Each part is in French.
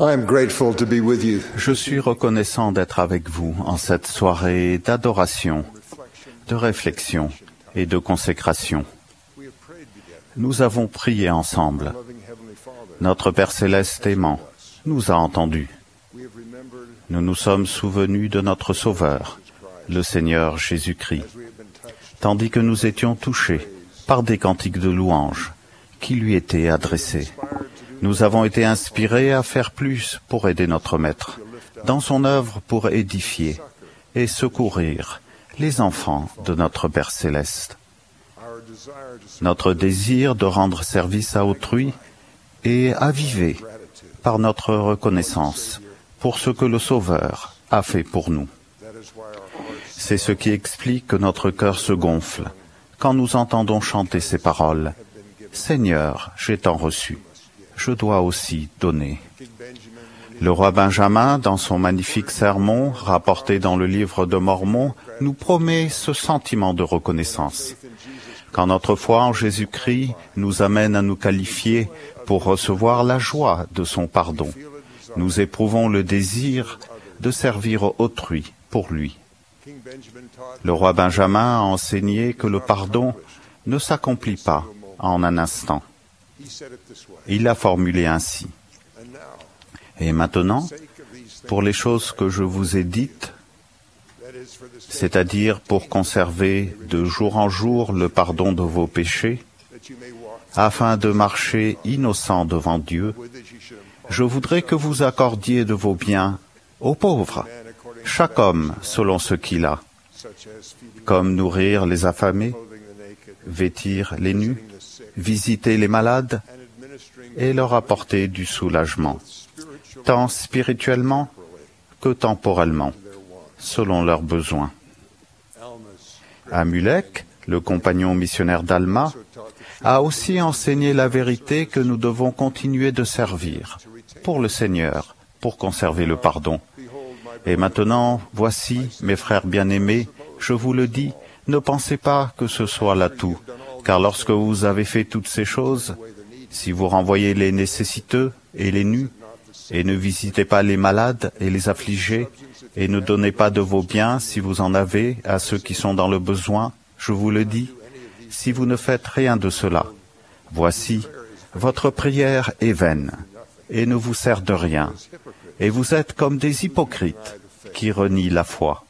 I am grateful to be with you. Je suis reconnaissant d'être avec vous en cette soirée d'adoration, de réflexion et de consécration. Nous avons prié ensemble. Notre Père Céleste aimant nous a entendus. Nous nous sommes souvenus de notre Sauveur, le Seigneur Jésus-Christ, tandis que nous étions touchés par des cantiques de louange qui lui étaient adressés. Nous avons été inspirés à faire plus pour aider notre Maître, dans son œuvre pour édifier et secourir les enfants de notre Père Céleste. Notre désir de rendre service à autrui est avivé par notre reconnaissance pour ce que le Sauveur a fait pour nous. C'est ce qui explique que notre cœur se gonfle quand nous entendons chanter ces paroles. « Seigneur, j'ai tant reçu, je dois aussi donner. » Le roi Benjamin, dans son magnifique sermon, rapporté dans le livre de Mormon, nous promet ce sentiment de reconnaissance. Quand notre foi en Jésus-Christ nous amène à nous qualifier pour recevoir la joie de son pardon, nous éprouvons le désir de servir autrui pour lui. Le roi Benjamin a enseigné que le pardon ne s'accomplit pas en un instant. Il l'a formulé ainsi. Et maintenant, pour les choses que je vous ai dites, c'est-à-dire pour conserver de jour en jour le pardon de vos péchés, afin de marcher innocent devant Dieu, je voudrais que vous accordiez de vos biens aux pauvres, chaque homme selon ce qu'il a, comme nourrir les affamés, vêtir les nus, visiter les malades et leur apporter du soulagement, tant spirituellement que temporellement, selon leurs besoins. Amulek, le compagnon missionnaire d'Alma, a aussi enseigné la vérité que nous devons continuer de servir pour le Seigneur, pour conserver le pardon. Et maintenant, voici, mes frères bien-aimés, je vous le dis, ne pensez pas que ce soit là tout, car lorsque vous avez fait toutes ces choses, si vous renvoyez les nécessiteux et les nus, et ne visitez pas les malades et les affligés, et ne donnez pas de vos biens, si vous en avez, à ceux qui sont dans le besoin, je vous le dis, si vous ne faites rien de cela, voici, votre prière est vaine, et ne vous sert de rien, et vous êtes comme des hypocrites qui renient la foi.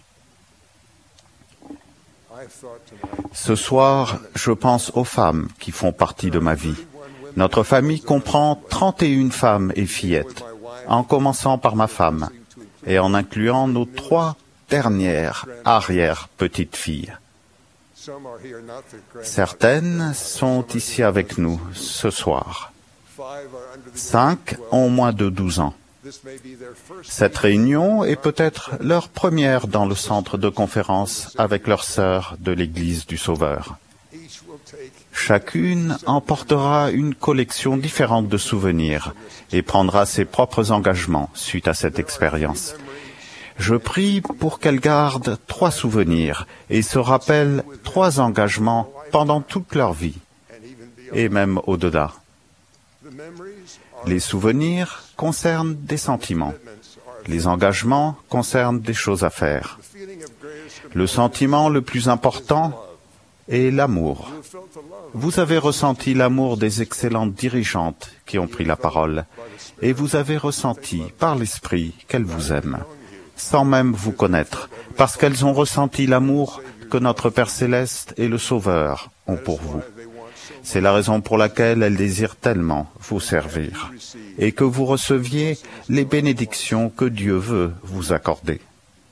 Ce soir, je pense aux femmes qui font partie de ma vie. Notre famille comprend 31 femmes et fillettes, en commençant par ma femme, et en incluant nos 3 dernières arrière-petites-filles. Certaines sont ici avec nous ce soir. 5 ont moins de 12 ans. Cette réunion est peut-être leur première dans le centre de conférence avec leurs sœurs de l'Église du Sauveur. Chacune emportera une collection différente de souvenirs et prendra ses propres engagements suite à cette expérience. Je prie pour qu'elles gardent 3 souvenirs et se rappellent 3 engagements pendant toute leur vie, et même au-delà. Les souvenirs concernent des sentiments. Les engagements concernent des choses à faire. Le sentiment le plus important est l'amour. Vous avez ressenti l'amour des excellentes dirigeantes qui ont pris la parole, et vous avez ressenti par l'Esprit qu'elles vous aiment, sans même vous connaître, parce qu'elles ont ressenti l'amour que notre Père Céleste et le Sauveur ont pour vous. C'est la raison pour laquelle elles désirent tellement vous servir, et que vous receviez les bénédictions que Dieu veut vous accorder.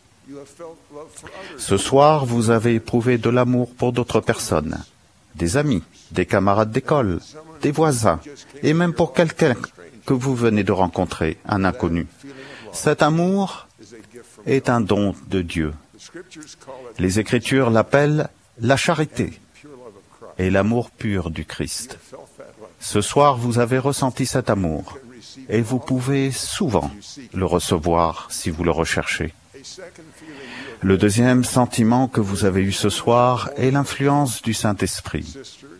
Ce soir, vous avez éprouvé de l'amour pour d'autres personnes, des amis, des camarades d'école, des voisins, et même pour quelqu'un que vous venez de rencontrer, un inconnu. Cet amour est un don de Dieu. Les Écritures l'appellent la charité et l'amour pur du Christ. Ce soir, vous avez ressenti cet amour, et vous pouvez souvent le recevoir si vous le recherchez. Le deuxième sentiment que vous avez eu ce soir est l'influence du Saint-Esprit.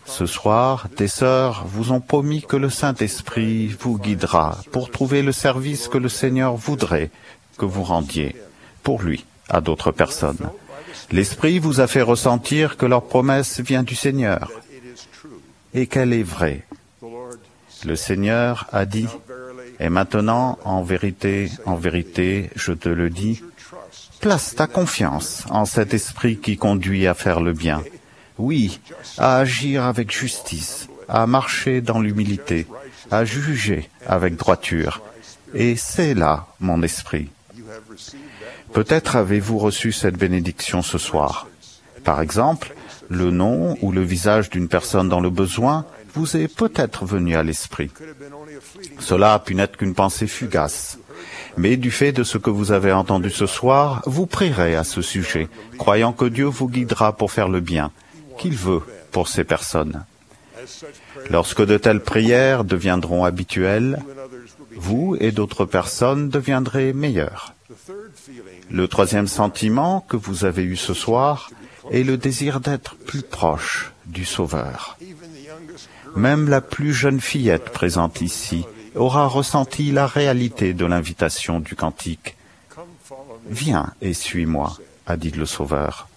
Ce soir, des sœurs vous ont promis que le Saint-Esprit vous guidera pour trouver le service que le Seigneur voudrait que vous rendiez, pour lui, à d'autres personnes. L'Esprit vous a fait ressentir que leur promesse vient du Seigneur et qu'elle est vraie. Le Seigneur a dit, « Et maintenant, en vérité, je te le dis, place ta confiance en cet Esprit qui conduit à faire le bien. Oui, à agir avec justice, à marcher dans l'humilité, à juger avec droiture. Et c'est là mon esprit. » Peut-être avez-vous reçu cette bénédiction ce soir. Par exemple, le nom ou le visage d'une personne dans le besoin vous est peut-être venu à l'esprit. Cela a pu n'être qu'une pensée fugace. Mais du fait de ce que vous avez entendu ce soir, vous prierez à ce sujet, croyant que Dieu vous guidera pour faire le bien qu'il veut pour ces personnes. Lorsque de telles prières deviendront habituelles, vous et d'autres personnes deviendrez meilleurs. Le troisième sentiment que vous avez eu ce soir est le désir d'être plus proche du Sauveur. Même la plus jeune fillette présente ici aura ressenti la réalité de l'invitation du cantique. « Viens et suis-moi », a dit le Sauveur.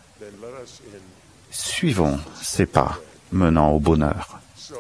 Suivons ces pas menant au bonheur.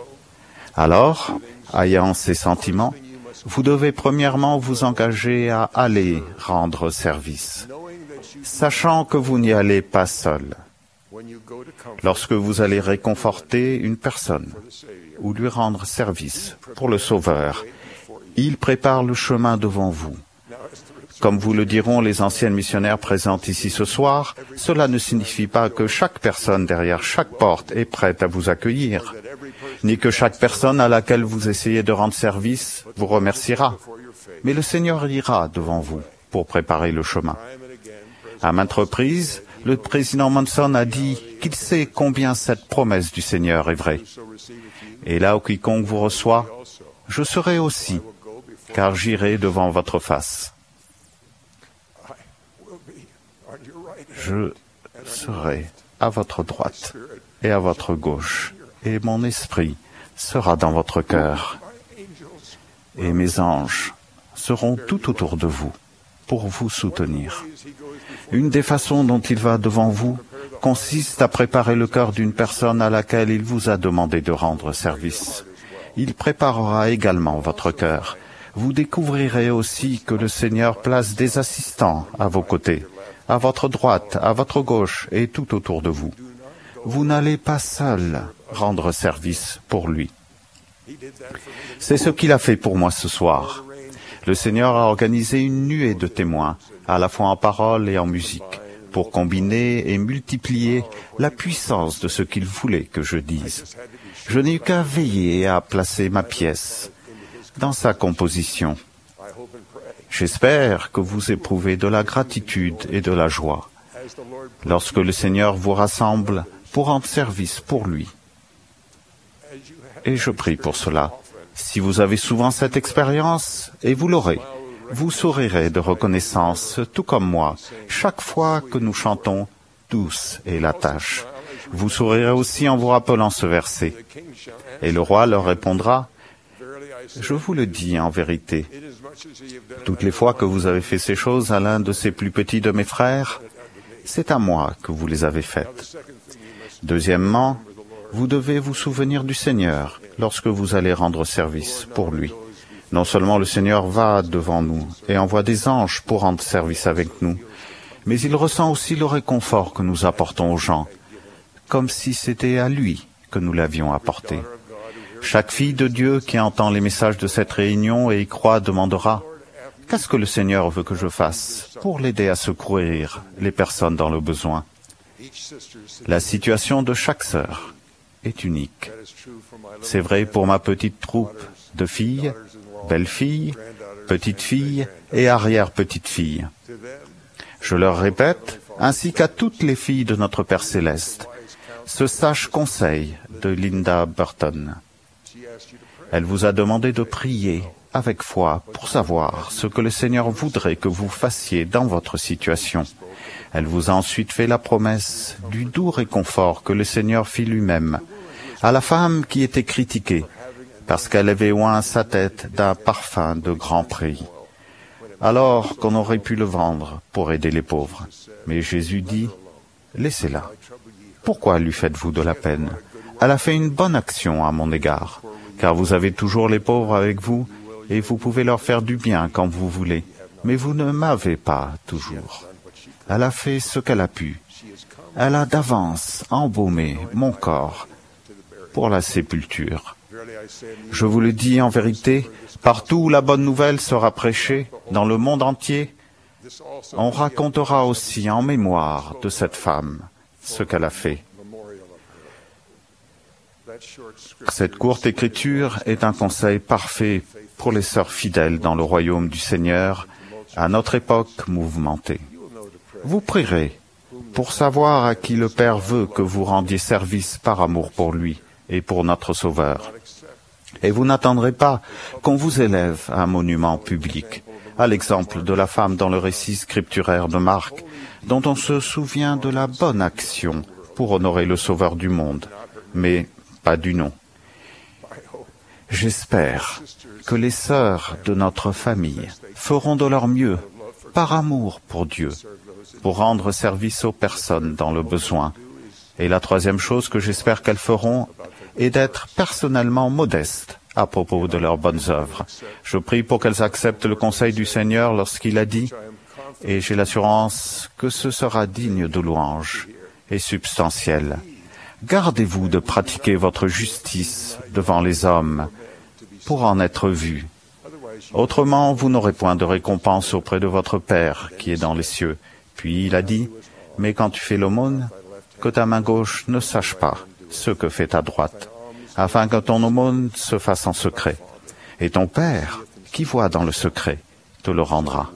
Alors, ayant ces sentiments, vous devez premièrement vous engager à aller rendre service, sachant que vous n'y allez pas seul. Lorsque vous allez réconforter une personne ou lui rendre service pour le Sauveur, il prépare le chemin devant vous. Comme vous le diront les anciennes missionnaires présentes ici ce soir, cela ne signifie pas que chaque personne derrière chaque porte est prête à vous accueillir, ni que chaque personne à laquelle vous essayez de rendre service vous remerciera. Mais le Seigneur ira devant vous pour préparer le chemin. À maintes reprises, le président Monson a dit qu'il sait combien cette promesse du Seigneur est vraie. Et là où quiconque vous reçoit, je serai aussi, car j'irai devant votre face. Je serai à votre droite et à votre gauche, et mon esprit sera dans votre cœur. Et mes anges seront tout autour de vous pour vous soutenir. Une des façons dont il va devant vous consiste à préparer le cœur d'une personne à laquelle il vous a demandé de rendre service. Il préparera également votre cœur. Vous découvrirez aussi que le Seigneur place des assistants à vos côtés, à votre droite, à votre gauche et tout autour de vous. Vous n'allez pas seul rendre service pour lui. C'est ce qu'il a fait pour moi ce soir. Le Seigneur a organisé une nuée de témoins, à la fois en parole et en musique, pour combiner et multiplier la puissance de ce qu'il voulait que je dise. Je n'ai eu qu'à veiller et à placer ma pièce dans sa composition. J'espère que vous éprouvez de la gratitude et de la joie lorsque le Seigneur vous rassemble pour rendre service pour lui. Et je prie pour cela. Si vous avez souvent cette expérience, et vous l'aurez, vous sourirez de reconnaissance, tout comme moi, chaque fois que nous chantons « Douce est la tâche ». Vous sourirez aussi en vous rappelant ce verset. Et le roi leur répondra « Je vous le dis en vérité, toutes les fois que vous avez fait ces choses à l'un de ces plus petits de mes frères, c'est à moi que vous les avez faites. » Deuxièmement, vous devez vous souvenir du Seigneur lorsque vous allez rendre service pour lui. Non seulement le Seigneur va devant nous et envoie des anges pour rendre service avec nous, mais il ressent aussi le réconfort que nous apportons aux gens, comme si c'était à lui que nous l'avions apporté. Chaque fille de Dieu qui entend les messages de cette réunion et y croit demandera « Qu'est-ce que le Seigneur veut que je fasse pour l'aider à secourir les personnes dans le besoin ?» La situation de chaque sœur est unique. C'est vrai pour ma petite troupe de filles, belles-filles, petites-filles et arrière-petites-filles. Je leur répète, ainsi qu'à toutes les filles de notre Père Céleste, ce sage conseil de Linda Burton. Elle vous a demandé de prier avec foi pour savoir ce que le Seigneur voudrait que vous fassiez dans votre situation. Elle vous a ensuite fait la promesse du doux réconfort que le Seigneur fit lui-même à la femme qui était critiquée parce qu'elle avait oint sa tête d'un parfum de grand prix, alors qu'on aurait pu le vendre pour aider les pauvres. Mais Jésus dit, « Laissez-la. Pourquoi lui faites-vous de la peine? Elle a fait une bonne action à mon égard, car vous avez toujours les pauvres avec vous, et vous pouvez leur faire du bien quand vous voulez, mais vous ne m'avez pas toujours. Elle a fait ce qu'elle a pu. Elle a d'avance embaumé mon corps pour la sépulture. Je vous le dis en vérité, partout où la bonne nouvelle sera prêchée, dans le monde entier, on racontera aussi en mémoire de cette femme ce qu'elle a fait. » Cette courte écriture est un conseil parfait pour les sœurs fidèles dans le royaume du Seigneur à notre époque mouvementée. Vous prierez pour savoir à qui le Père veut que vous rendiez service par amour pour lui et pour notre Sauveur. Et vous n'attendrez pas qu'on vous élève à un monument public, à l'exemple de la femme dans le récit scripturaire de Marc, dont on se souvient de la bonne action pour honorer le Sauveur du monde, mais pas du nom. J'espère que les sœurs de notre famille feront de leur mieux, par amour pour Dieu, pour rendre service aux personnes dans le besoin. Et la troisième chose que j'espère qu'elles feront est d'être personnellement modestes à propos de leurs bonnes œuvres. Je prie pour qu'elles acceptent le conseil du Seigneur lorsqu'il a dit, et j'ai l'assurance que ce sera digne de louange et substantiel. Gardez-vous de pratiquer votre justice devant les hommes pour en être vus. Autrement, vous n'aurez point de récompense auprès de votre Père qui est dans les cieux. Puis il a dit, mais quand tu fais l'aumône, que ta main gauche ne sache pas ce que fait ta droite, afin que ton aumône se fasse en secret. Et ton Père, qui voit dans le secret, te le rendra.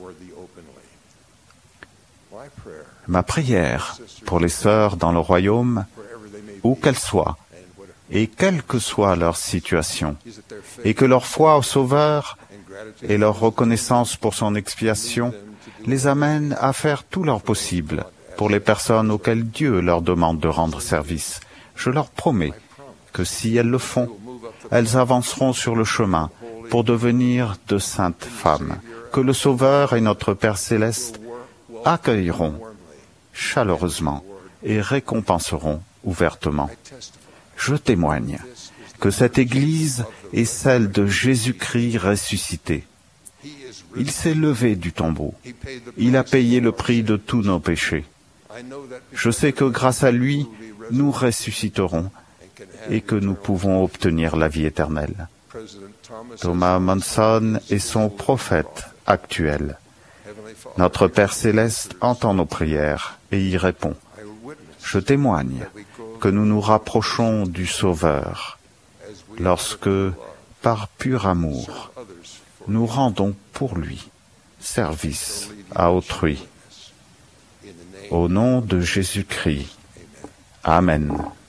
Ma prière pour les sœurs dans le royaume, où qu'elles soient, et quelle que soit leur situation, et que leur foi au Sauveur et leur reconnaissance pour son expiation les amènent à faire tout leur possible pour les personnes auxquelles Dieu leur demande de rendre service. Je leur promets que si elles le font, elles avanceront sur le chemin pour devenir de saintes femmes, que le Sauveur et notre Père céleste accueilleront chaleureusement et récompenseront ouvertement. Je témoigne que cette Église est celle de Jésus-Christ ressuscité. Il s'est levé du tombeau. Il a payé le prix de tous nos péchés. Je sais que grâce à lui, nous ressusciterons et que nous pouvons obtenir la vie éternelle. Thomas Monson est son prophète actuel. Notre Père céleste entend nos prières et y répond. Je témoigne que nous nous rapprochons du Sauveur lorsque, par pur amour, nous rendons pour lui service à autrui. Au nom de Jésus-Christ. Amen.